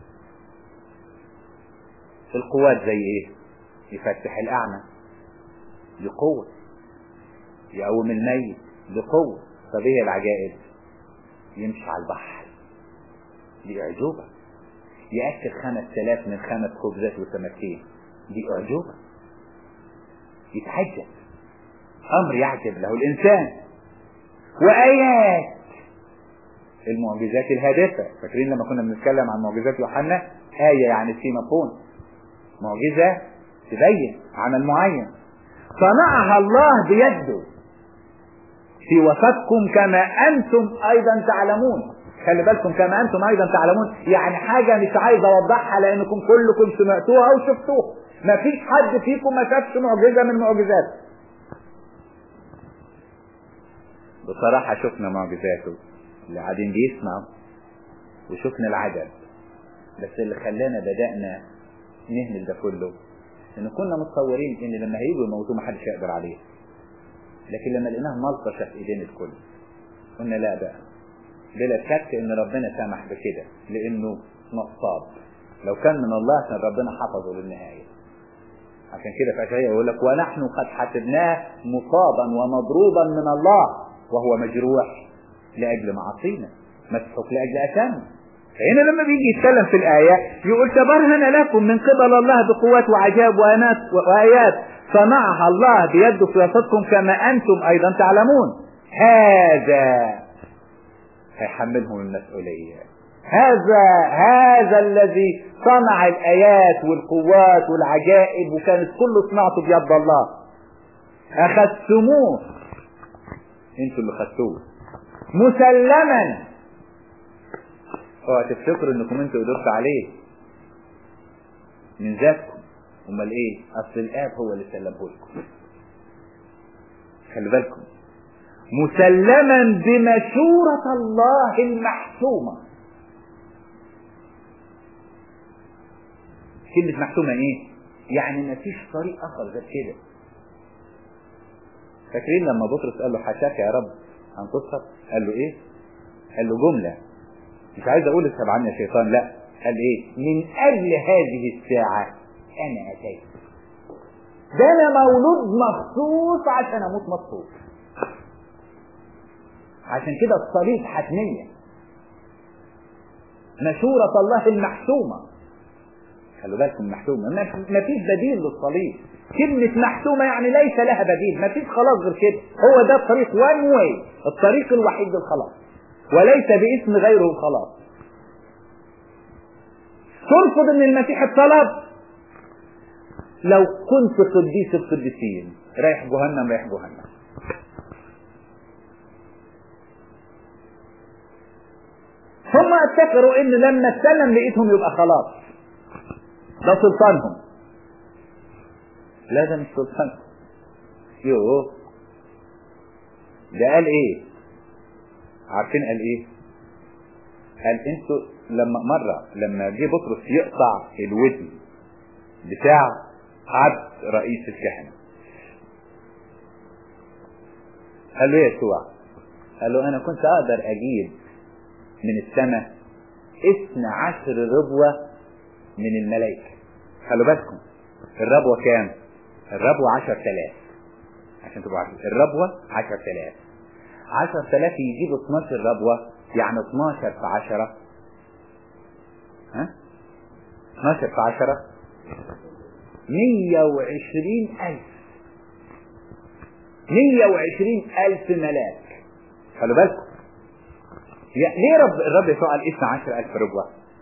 القوات زي ايه؟ يفتح الاعمى بقوة، يقوم الميت بقوة. طب ايه العجائب؟ يمشي على البحر دي اعجوبة، يأكل 5000 من 5 خبزات وسمكين دي اعجوبة، يتعجب، امر يعجب له الانسان. وايات، المعجزات الهادفة. فاكرين لما كنا بنتكلم عن معجزات يوحنا؟ آية يعني سيمافون، معجزة تبين عمل معين صنعها الله بيده في وسطكم كما أنتم أيضا تعلمون. خلي بالكم كما أنتم أيضا تعلمون، يعني حاجة مش عايز أوضحها لأنكم كلكم سمعتوها وشفتوها. ما فيش حد فيكم ما شافش معجزة من معجزات. بصراحة شفنا معجزاته اللي قاعدين بيسمعوا، وشفنا العجب. بس اللي خلانا بدأنا نهمل ده كله ان كنا متصورين ان لما هيجوا يموتوه محدش يقدر عليه، لكن لما لقيناه ملطشة في ايدين الكل قلنا لا بقى، بلا شك ان ربنا سامح بكده لانه نصاب. لو كان من الله كان ربنا حفظه للنهاية. عشان كده في اشعياء يقول لك ونحن قد حسبناه مصابا ومضروبا من الله وهو مجروح لأجل معاصينا مسحوق لأجل أثامنا. فهنا لما بيجي يتكلم في الآية يقول تبرهن لكم من قبل الله بقوات وعجاب وآيات صنعها الله بيده في وسطكم كما أنتم أيضا تعلمون. هذا هيحملهم المسؤولية. هذا الذي صنع الآيات والقوات والعجائب، وكانت كل صناعته بيد الله. اخذتموه، انتوا اللي خدتوه مسلما. اوعى تفتكروا انكم انتوا قدرتوا عليه من ذاتكم، امال ايه؟ اصل الاب هو اللي سلمه لكم. خلي بالكم، مسلما بمشورة الله المحسومة. كلمة محسومة ايه؟ يعني مفيش طريق اخر غير كده. فاكرين لما بطرس قال له حاشاك يا رب ان تصف؟ قال له ايه؟ قال له جملة مش عايز اقول اسحب عني يا شيطان، لا، قال ايه؟ من اجل هذه الساعة انا اتيت. ده انا مولود مخصوص عشان اموت مخصوص. عشان كده الصليب حتمية، مشورة الله المحسومة. خلوا بالكم، محسومة، ما فيش بديل للصليب. كلمة محسومة يعني ليس لها بديل، ما فيش خلاص غير كده. هو ده الطريق، وان واي، الطريق الوحيد للخلاص، وليس باسم غيره الخلاص. ترفض ان المسيح الطلب، لو كنت قديس القديسين رايح جهنم رايح جهنم. هم افتكروا ان لما اتسلم لقيتهم يبقى خلاص، ده سلطانهم. لا، ده مش سلطانهم. يوه، ده قال ايه؟ عارفين قال ايه؟ قال انتوا لما جه بطرس يقطع الودن بتاع عبد رئيس الكهنة، قال له يا يسوع، قال له انا كنت اقدر اجيب من السماء 12 ربوة من الملائكة. خلوا بالكم، الربوة كام؟ الربوة 10,000، عشان تبقوا عارفين الربوة 10,000. 10,000 يجيب 12 ربوة، يعني 12 في 10، 12 في 10 120,000. 120,000 ملاك. خلوا بالكم، ليه الرب يسوع قال 12,000 ربوة؟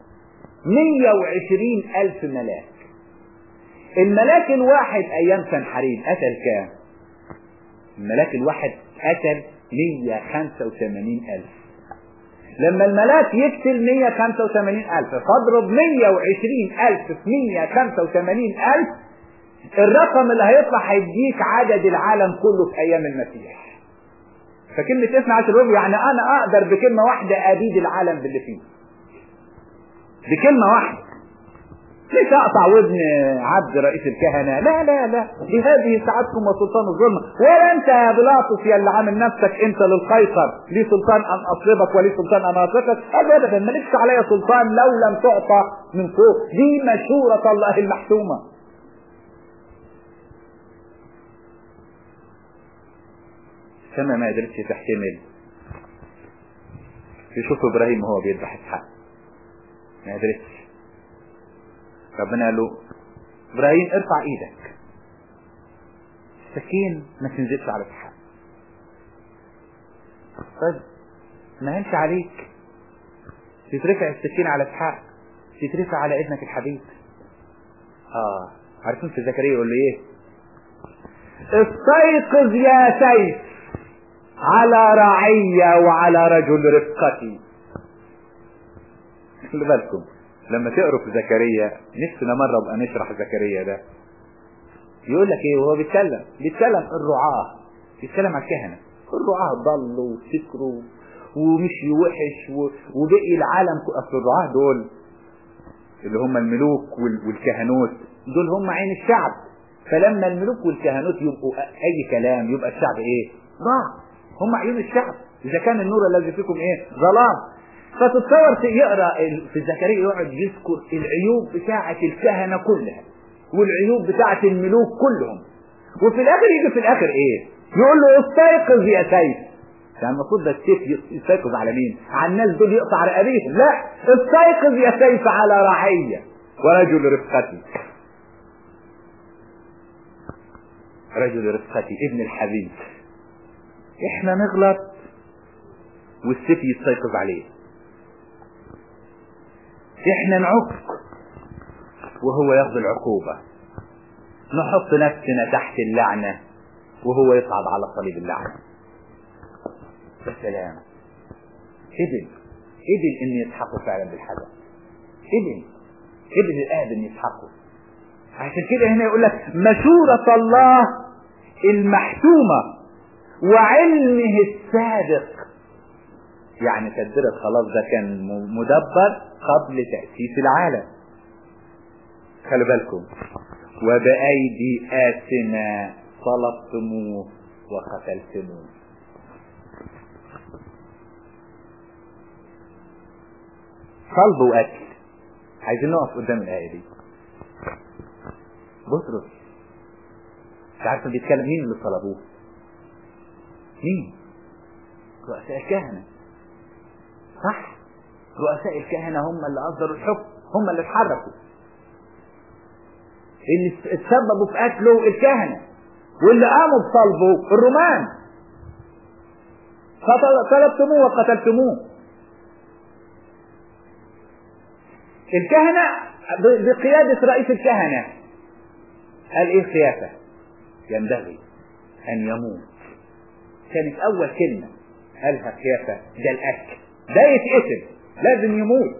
120,000 ملاك. الملاك الواحد ايام سنحريب قتل كام؟ الملاك الواحد قتل 185,000. لما الملاك يقتل 185,000 فاضرب 120,000 في 185,000، الرقم اللي هيطلع هيديك عدد العالم كله في ايام المسيح. فكلمة 12 ربع يعني انا اقدر بكلمة واحدة ابيد العالم باللي فيه، بكلمة واحدة. ليش اقطع ودن عبد رئيس الكهنة؟ لا لا لا، بهذه ساعتكم وسلطان الظلم. ولا انت يا بيلاطس يا اللي عامل نفسك انت للقيصر لي سلطان ان اصلبك ولي سلطان ان اطلقك. ابدا، مالكش عليا سلطان لو لم تعطى من فوق. دي مشورة الله المحسومة. السماء ما قدرتش تحتمل. يشوف ابراهيم وهو بيذبح اسحاق، ما قدرتش. ربنا قال له ابراهيم ارفع ايدك، السكين ما تنزلش على اسحاق. طيب ما هنش عليك تترفع السكين على اسحاق، تترفع على ابنك الحبيب. عارفين في زكريا يقول له ايه؟ استيقظ يا سيف على رعية وعلى رجل رفقتي. خلي بالكم لما تقروا في زكريا، نفسنا مرة بقى نشرح زكريا ده. يقول لك ايه وهو بيتكلم الرعاة، بيتكلم على الكهنة. الرعاة ضلوا وسكروا ومشي وحش وبقي العالم. اصل الرعاة دول اللي هم الملوك والكهنوت، دول هم عين الشعب. فلما الملوك والكهنوت يبقوا اي كلام يبقى الشعب ايه؟ ضاع. هم عيون الشعب. اذا كان النور الذي فيكم ايه؟ ظلام. فتتصور يقرأ في زكريا يقعد يذكر العيوب بتاعة الكهنة كلها والعيوب بتاعة الملوك كلهم، وفي الاخر يجي في الاخر ايه؟ يقول له استيقظ يا سيف. يعني المفروض ده السيف يستيقظ على مين؟ على الناس دول يقطع رقابيهم. لا، استيقظ يا سيف على رعية ورجل رفقتي. رجل رفقتي ابن الحبيب. احنا نغلط والسيف يستيقظ عليه، احنا نعك وهو ياخذ العقوبة، نحط نفسنا تحت اللعنة وهو يصعد على صليب اللعنة. يا سلام، قبل ان يسحقوا فعلا بالحدث، قبل الآب ان يسحقوا. عشان كده هنا يقول لك مشورة الله المحتومة وعلمه السابق. يعني تدبير الخلاص ده كان مدبر قبل تأسيس العالم. خلوا بالكم، وبأيدي آثمة صلبتموه وقتلتموه. صلب وقتل. عايزين نقف قدام الآية دي. بطرس مش عارف بيتكلم مين اللي صلبوه؟ مين؟ رؤساء الكهنة، صح؟ رؤساء الكهنة هم اللي أصدروا الحكم، هم اللي اتحركوا، اللي اتسببوا في قتله الكهنة، واللي قاموا بصلبه الرومان. فطلبتموه وقتلتموه. الكهنة بقيادة رئيس الكهنة قال ايه خيافة؟ ينبغي ان يموت. كانت اول كلمة قالها خيافة ده الاكل، ده يتقتل، لازم يموت.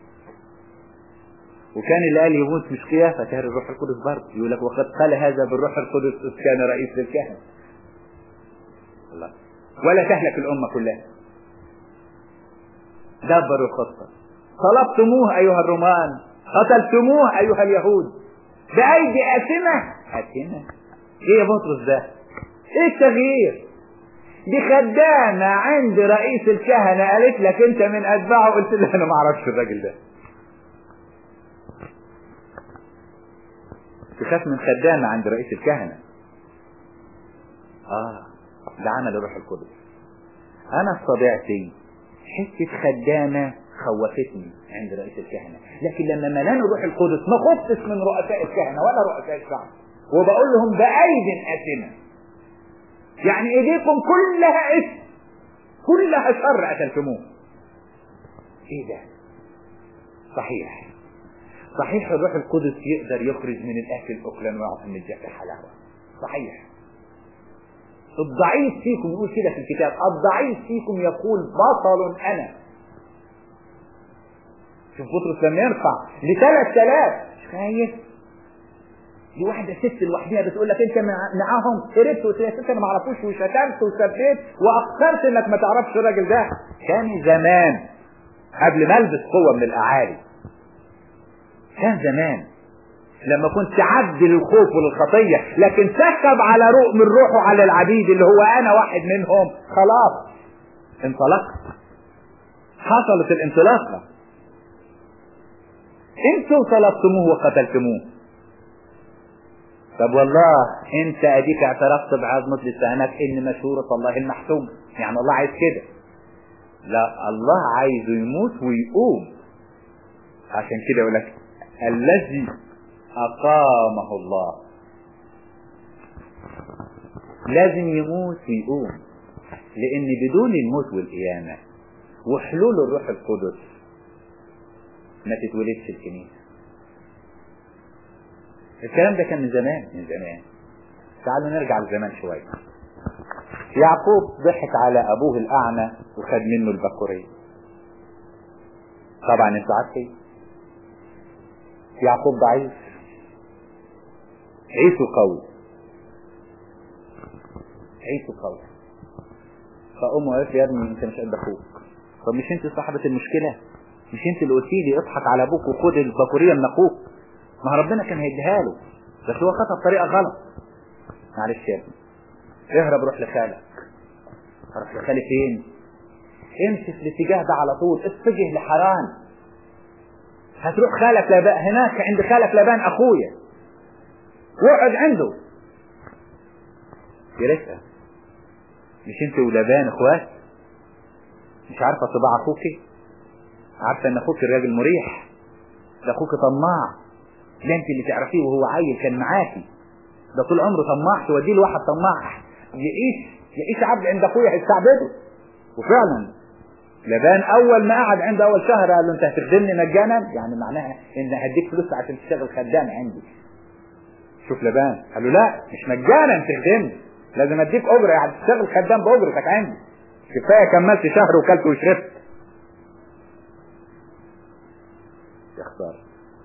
وكان اللي قال يموت مش خيافة، كان الروح القدس برضه. يقول لك وقد قال هذا بالروح القدس إذ كان رئيس للكهنة. الله، ولا تهلك الأمة كلها. دبروا الخطة. طلبتموه أيها الرومان، قتلتموه أيها اليهود بأيدي آثمة. إيه يا بطرس ده؟ إيه التغيير؟ دي خدامة عند رئيس الكهنة قالت لك أنت من أتباعه، قلت له أنا ما أعرفش الراجل ده. تخاف من خدامة عند رئيس الكهنة؟ ده عمل الروح القدس. أنا بطبيعتي حتة خدامة خوفتني عند رئيس الكهنة، لكن لما ملاني الروح القدس ما خفتش من رؤساء الكهنة ولا رؤساء الشعب، وبقول لهم بأيد آثمة. يعني ايديكم كلها اسم، كلها شر قتلتموه. ايه ده؟ صحيح الروح القدس يقدر يخرج من الاكل اكلا ويعطي من الجهل حلاوه، صحيح. الضعيف فيكم يقول كده في الكتاب، الضعيف فيكم يقول بطل انا. شوف بطرس لما يرفع ل3000 مش خايف. دي واحدة ست لوحدها بتقول لك انت معاهم هربت وسياستك انا ما اعرفوش وشتمت وسبيت واقصرت انك ما تعرفش الراجل ده. كان زمان قبل ما البس قوة من الاعالي، كان زمان لما كنت عبد للخوف وللخطية، لكن سكب على روح من روحه على العبيد اللي هو انا واحد منهم، خلاص انطلقت، حصلت الانطلاقة. انتوا طلبتموه وقتلتموه. طب والله انت اديك اعترفت بعظمة لسانك ان مشورة الله المحتوم، يعني الله عايز كده. لا، الله عايزه يموت ويقوم. عشان كده يقول لك الذي اقامه الله لازم يموت ويقوم، لان بدون الموت والقيامة وحلول الروح القدس ما تتولدش الكنيسة. الكلام ده كان من زمان. تعالوا نرجع لزمان شوية. يعقوب ضحك على ابوه الاعمى وخد منه البكورية. طبعا انتوا عارفين يعقوب ضعيف، عيسو قوي. فامه قالت لي يا ابني انت مش قد اخوك. طب مش انت صاحبة المشكلة؟ مش انت اللي قلتي لي اضحك على ابوك وخد البكورية من اخوك؟ ما ربنا كان هيديها له، بس هو خدها بطريقة غلط. معلش يا ابني، اهرب روح لخالك. اروح لخالي فين؟ امشي في الاتجاه ده على طول، اتجه لحران. هتروح خالك لابان هناك عند خالك لابان اخويا، واقعد عنده. يا ريتها مش انت ولابان اخوات؟ مش عارفه طباع اخوكي؟ عارفه ان اخوك الراجل مريح، ده اخوك طماع، ده انت اللي تعرفيه وهو عيل كان معاكي، ده طول عمره طماع. توديه لواحد طماع يعيش عبد عند اخويا هيستعبده. وفعلا لبان اول ما قعد عنده اول شهر قال له انت هتخدمني مجانا، يعني معناها ان هديك فلوس عشان تشتغل خدام عندي. شوف لبان قال له لا مش مجانا تخدمني، لازم اديك اجره، يعني تشتغل خدام باجرتك عندي، كفايه كملت شهر وكلت وشربت. يا خساره.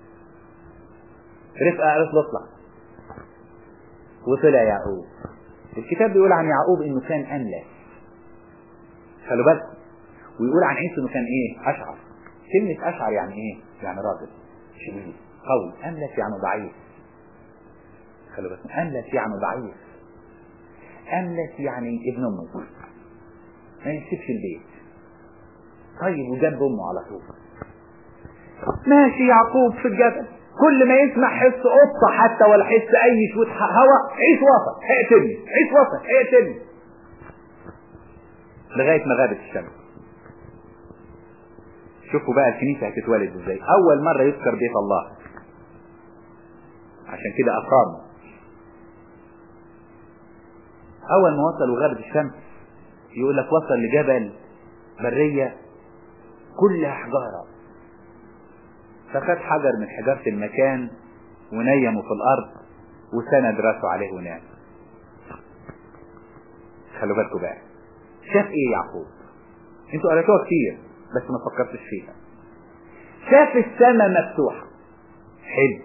رفقه قالت له اطلع، وطلع يعقوب. الكتاب بيقول عن يعقوب انه كان املس، خلوا بالكم، ويقول عن عيسو انه كان ايه؟ اشعر. كلمه اشعر يعني ايه؟ يعني راجل شديد قوي. املس يعني ضعيف، خلوا بالكم، املس يعني ضعيف. املس يعني ابن امه، ما يسيبش البيت، طيب وجنب امه على طول. ماشي يعقوب في الجبل، كل ما يسمع حس قطه حتى ولا حس اي شويه هواء، عيش وسط هيقتلني، عيش وسط هيقتلني، لغايه ما غابت الشمس. شوفوا بقى الكنيسه هتتولد ازاي. اول مره يذكر بيت الله، عشان كده اقام. اول ما وصل وغابت الشمس يقول لك وصل لجبل بريه كلها حجاره، فخد حجر من حجاره المكان ونيمه في الارض وسند راسه عليه ونام. خلوا بالكم بقى، شاف ايه يعقوب؟ انتوا قريتوها كتير بس ما فكرتش فيها. شاف السماء مفتوحه، حلو،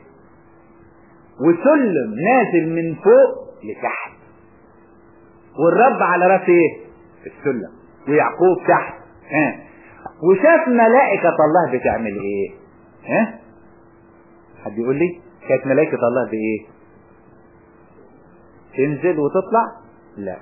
وسلم نازل من فوق لتحت، والرب على راس ايه؟ السلم، ويعقوب تحت. وشاف ملائكة الله بتعمل ايه؟ حد يقول لي كانت ملائكة الله بايه؟ تنزل وتطلع؟ لا،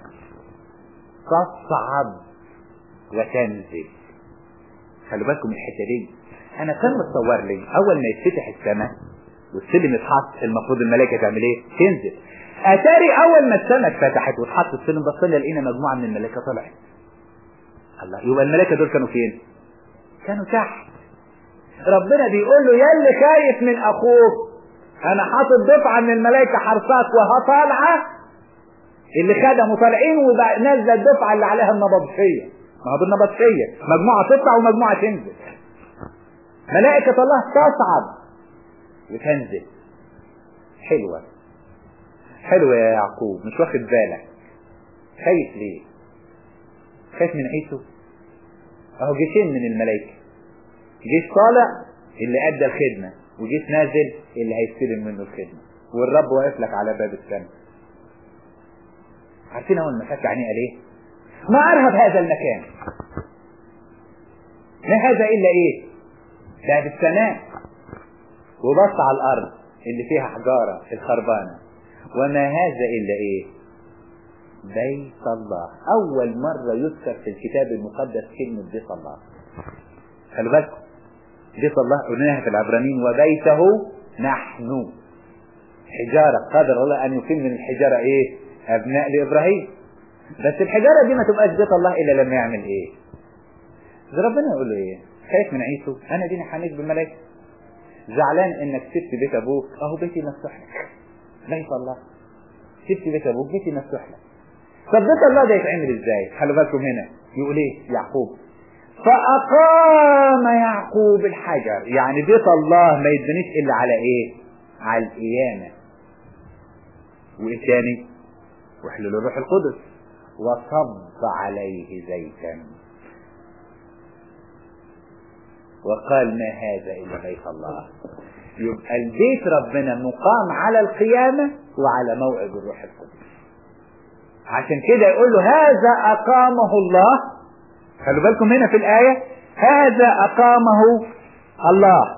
تصعد وتنزل. خلوا بالكم من الحته دي. انا كان متصور لي اول ما يتفتح السماء والسلم يتحط المفروض الملائكه تعمل ايه؟ تنزل. اتاري اول ما السماء اتفتحت واتحط السلم بصينا لقينا مجموعه من الملائكه طلعت. الله، يبقى الملائكه دول كانوا فين؟ كانوا تحت. ربنا بيقول له يا اللي خايف من اخوك، انا حاطط دفعه من الملائكه حرساك وها طالعه، اللي خدموا طالعين ونازله الدفعه اللي عليها النبطشيه. ما هو بالنبطشيه مجموعه تطلع ومجموعه تنزل. ملائكه الله تصعد وتنزل. حلوه يا يعقوب، مش واخد بالك. خايف ليه؟ خايف من عيسو؟ اهو جيشين من الملائكه، جيش طالع اللي ادى الخدمه، وجيش نازل اللي هيستلم منه الخدمه، والرب واقف لك على باب السماء. عارفين اول ما فتح عينيه قال ايه؟ ما ارهب هذا المكان، ما هذا الا ايه؟ باب السماء. وبص على الارض اللي فيها حجاره الخربانه، وما هذا الا ايه؟ بيت الله. اول مره يذكر في الكتاب المقدس كلمه بيت الله. خلوا بالكم، بيت الله قلناها في العبرانيين وبيته نحن. حجاره قادر الله ان يقيم من الحجاره ايه؟ ابناء لابراهيم. بس الحجاره دي ما تبقاش بيت الله الا لما يعمل ايه؟ ده ربنا يقول له ايه؟ خايف من عيسو؟ انا ديني حنيك بالملائكه. زعلان انك سبت بيت ابوك؟ اهو بيتي مفتوح لك. بيت الله، سبت بيت ابوك، بيتي مفتوح لك. طب بيت الله ده يتعمل ازاي؟ خلوا بالكم هنا يقول ايه يعقوب؟ فاقام يعقوب الحجر. يعني بيت الله ما يتبنيش الا على ايه؟ على القيامه. وايه تاني؟ وحلول الروح القدس، وصب عليه زيتا، وقال ما هذا الا بيت الله. يبقى البيت ربنا مقام على القيامه وعلى موعد الروح القدس. عشان كده يقول له هذا اقامه الله. خلوا بالكم هنا في الايه، هذا اقامه الله.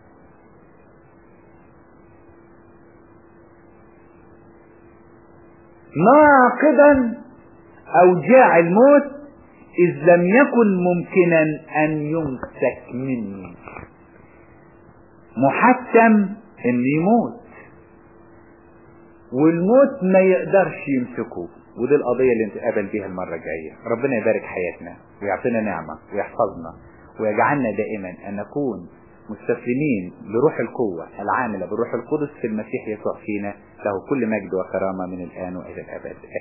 ناقضا اوجاع الموت اذ لم يكن ممكنا ان يمسك مني. محتم ان يموت، والموت ما يقدرش يمسكه. ودي القضية اللي نتقابل بيها المرة الجاية. ربنا يبارك حياتنا ويعطينا نعمة ويحفظنا ويجعلنا دائما ان نكون مستسلمين لروح القوة العاملة بالروح القدس في المسيح يسوع فينا، له كل مجد وكرامة من الآن وإلى الأبد.